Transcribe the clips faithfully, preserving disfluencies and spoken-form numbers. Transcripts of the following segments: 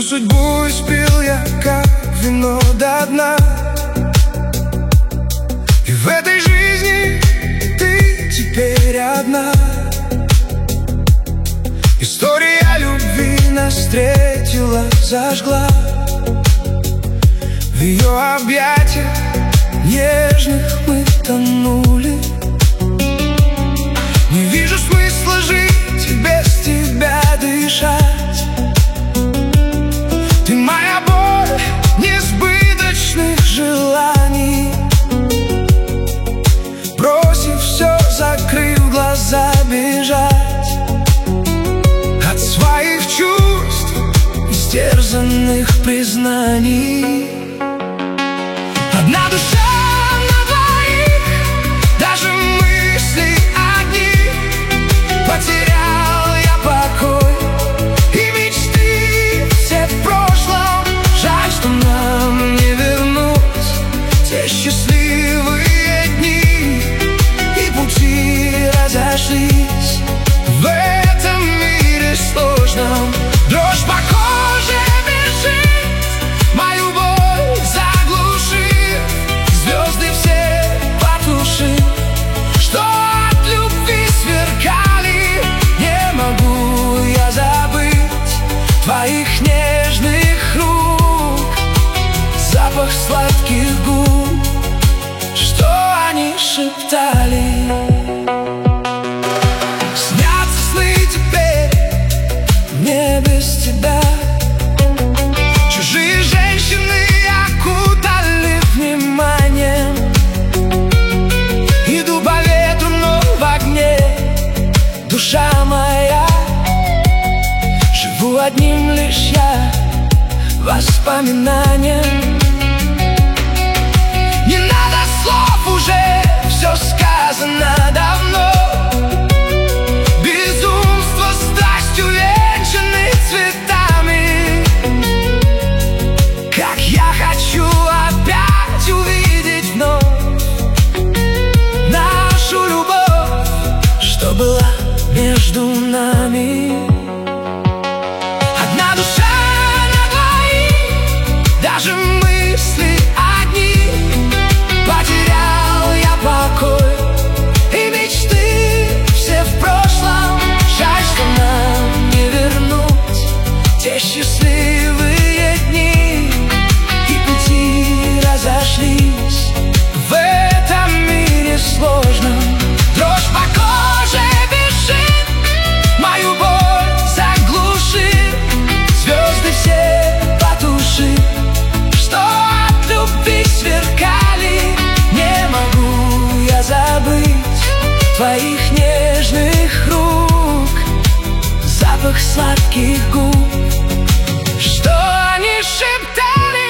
судьбу испил я, как вино до дна. И в этой жизни ты теперь одна. История любви нас встретила, зажгла. В ее объятиях нежных мы тонули. Не вижу смысла жить и без тебя дышать. Ты моя боль несбыточных желаний. Бросив все, закрыв глаза, бежать от своих чувств, истерзанных признаний. Одна душа на двоих, даже мысли одни. Потерял я покой и мечты все в прошлом. Жаль, что нам не вернуть те счастливые дни, и пути разошлись в этом мире сложном. Дрожь по коже бежит, мою боль заглушив, звезды все потушив, что от любви сверкали. Не могу я забыть твоих нежных рук, запах сладких губ, что они шептали. Снятся сны теперь мне без тебя. Чужие женщины окутали вниманием. Иду по ветру, но в огне душа моя. Живу одним лишь я воспоминанием. Не надо слов, уже все сказано давно. Безумство страстью венчаны цветами. Как я хочу опять увидеть вновь нашу любовь, что была между нами. Одна душа на двоих, даже мысли одни. Потерял я покой и мечты все в прошлом. Жаль, что нам не вернуть те счастливые дни, и пути разошлись в этом мире сложном. Дрожь по коже бежит, мою боль заглушив, звезды все потушив, что от любви сверкали. Не могу я забыть твоих нежных рук, запах сладких губ, что они шептали.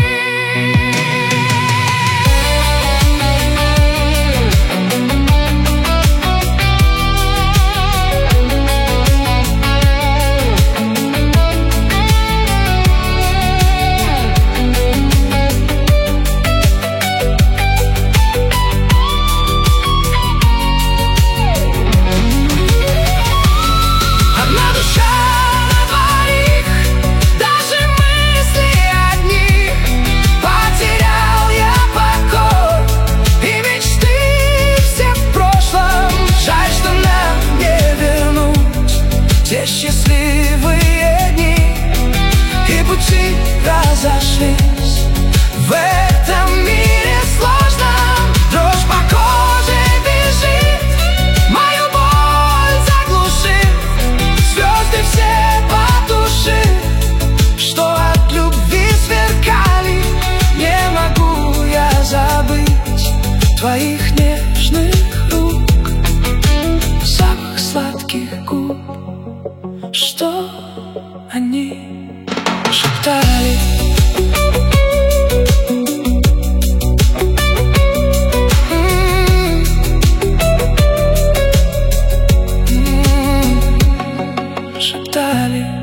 Одна душа на двоих, даже мысли одни. Потерял я покой и мечты все в прошлом. Жаль, что нам не вернуть те счастливые дни, и пути разошлись в этом мире сложном. Дрожь по коже бежит, мою боль заглушив, звезды все потушив, что от любви сверкали. Не могу я забыть твоих нежных рук, запах сладких губ, что они шептали. Шептали.